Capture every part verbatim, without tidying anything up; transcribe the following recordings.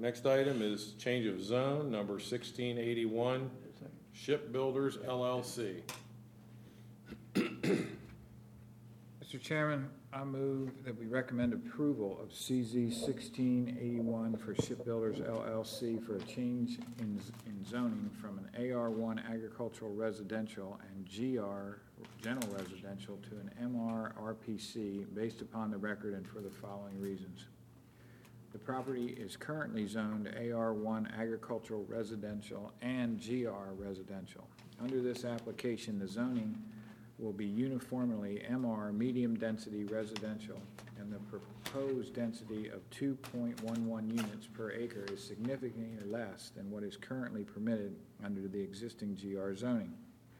next item is change of zone, number sixteen eighty-one, Shipbuilders L L C. Mister Chairman, I move that we recommend approval of C Z sixteen eighty-one for Shipbuilders L L C for a change in, in zoning from an A R one agricultural residential and G R general residential to an M R R P C based upon the record and for the following reasons. The property is currently zoned A R one agricultural residential and G R residential. Under this application, the zoning will be uniformly M R medium density residential, and the proposed density of two point one one units per acre is significantly less than what is currently permitted under the existing G R zoning.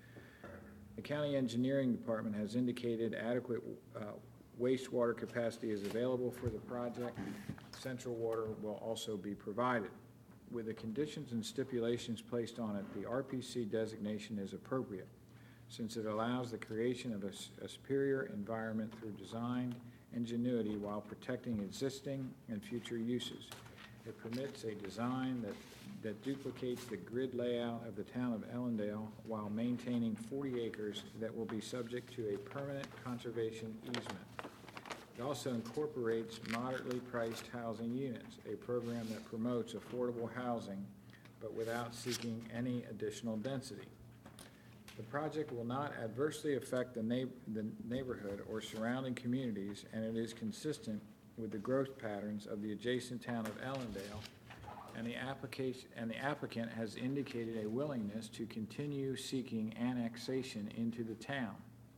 The County Engineering Department has indicated adequate uh, wastewater capacity is available for the project. Central water will also be provided. With the conditions and stipulations placed on it, the R P C designation is appropriate, since it allows the creation of a, a superior environment through design ingenuity while protecting existing and future uses. It permits a design that, that duplicates the grid layout of the town of Ellendale while maintaining forty acres that will be subject to a permanent conservation easement. It also incorporates moderately priced housing units, a program that promotes affordable housing but without seeking any additional density. The project will not adversely affect the, neigh the neighborhood or surrounding communities, and it is consistent with the growth patterns of the adjacent town of Ellendale, and the application and the applicant has indicated a willingness to continue seeking annexation into the town.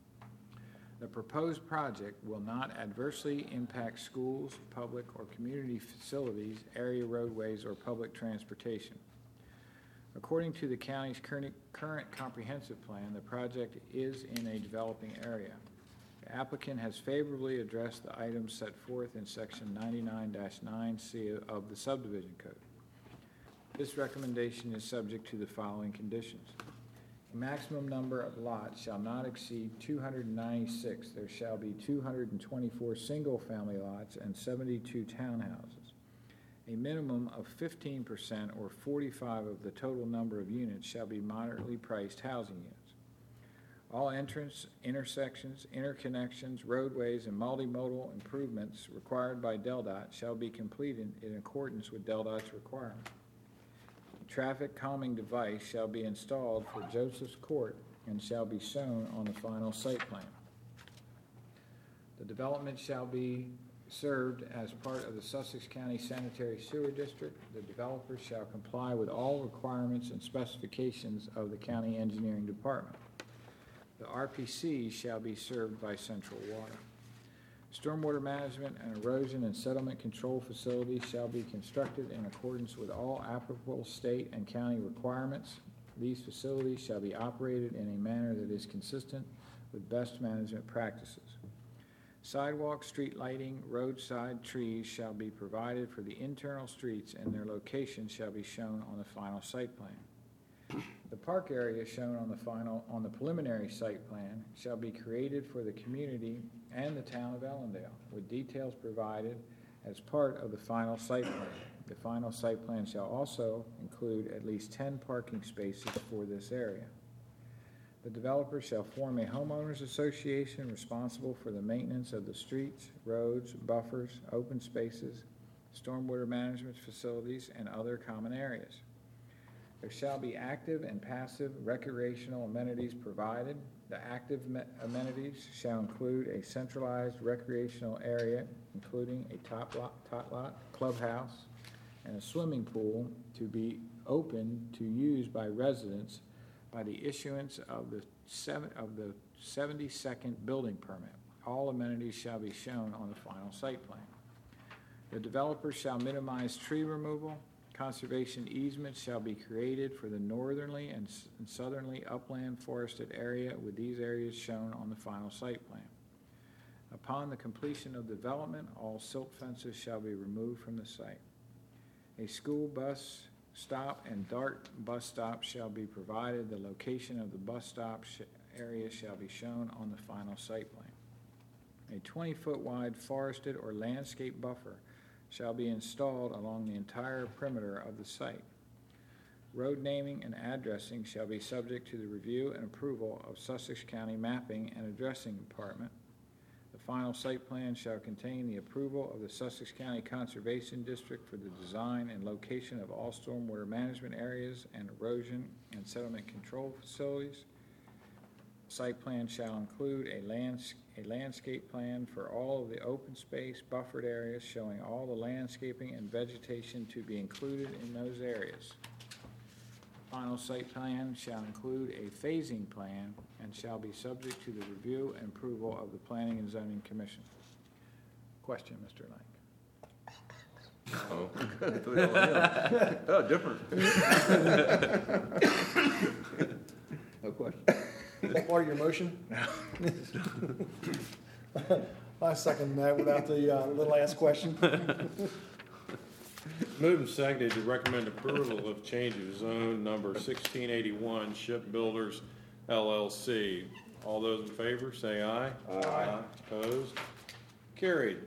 The proposed project will not adversely impact schools, public or community facilities, area roadways, or public transportation. According to the county's current, current comprehensive plan, the project is in a developing area. The applicant has favorably addressed the items set forth in section ninety-nine dash nine C of the subdivision code. This recommendation is subject to the following conditions. A maximum number of lots shall not exceed two hundred ninety-six. There shall be two hundred twenty-four single-family lots and seventy-two townhouses. A minimum of fifteen percent or forty-five of the total number of units shall be moderately priced housing units. All entrance, intersections, interconnections, roadways, and multimodal improvements required by DelDOT shall be completed in accordance with DelDOT's requirement. A traffic calming device shall be installed for Joseph's Court and shall be shown on the final site plan. The development shall be served as part of the Sussex County Sanitary Sewer District. The developer shall comply with all requirements and specifications of the County Engineering Department. The R P C shall be served by Central Water. Stormwater management and erosion and settlement control facilities shall be constructed in accordance with all applicable state and county requirements. These facilities shall be operated in a manner that is consistent with best management practices. Sidewalk, street lighting, roadside trees shall be provided for the internal streets, and their location shall be shown on the final site plan. The park area shown on the final on the preliminary site plan shall be created for the community and the town of Ellendale, with details provided as part of the final site plan. The final site plan shall also include at least ten parking spaces for this area. The developer shall form a homeowners association responsible for the maintenance of the streets, roads, buffers, open spaces, stormwater management facilities, and other common areas. There shall be active and passive recreational amenities provided. The active amenities shall include a centralized recreational area, including a top lot, tot lot, clubhouse, and a swimming pool to be open to use by residents by the issuance of the seven, of the seventy-second building permit. All amenities shall be shown on the final site plan. The developer shall minimize tree removal. Conservation easements shall be created for the northerly and southerly upland forested area, with these areas shown on the final site plan. Upon the completion of development, all silt fences shall be removed from the site. A school bus stop and DART bus stop shall be provided. The location of the bus stop sh area shall be shown on the final site plan. A twenty foot wide forested or landscape buffer shall be installed along the entire perimeter of the site. Road naming and addressing shall be subject to the review and approval of Sussex County Mapping and Addressing Department. The final site plan shall contain the approval of the Sussex County Conservation District for the design and location of all stormwater management areas and erosion and sediment control facilities. Site plan shall include a lands, a landscape plan for all of the open space buffered areas showing all the landscaping and vegetation to be included in those areas. Final site plan shall include a phasing plan and shall be subject to the review and approval of the Planning and Zoning Commission. Question, Mister Lang. Oh, Oh, different. No question. Part of your motion? I second that without the uh, little last question. moved and seconded to recommend approval of change of zone number sixteen eighty-one Shipbuilders L L C. All those in favor, say aye. Aye. Opposed? Carried.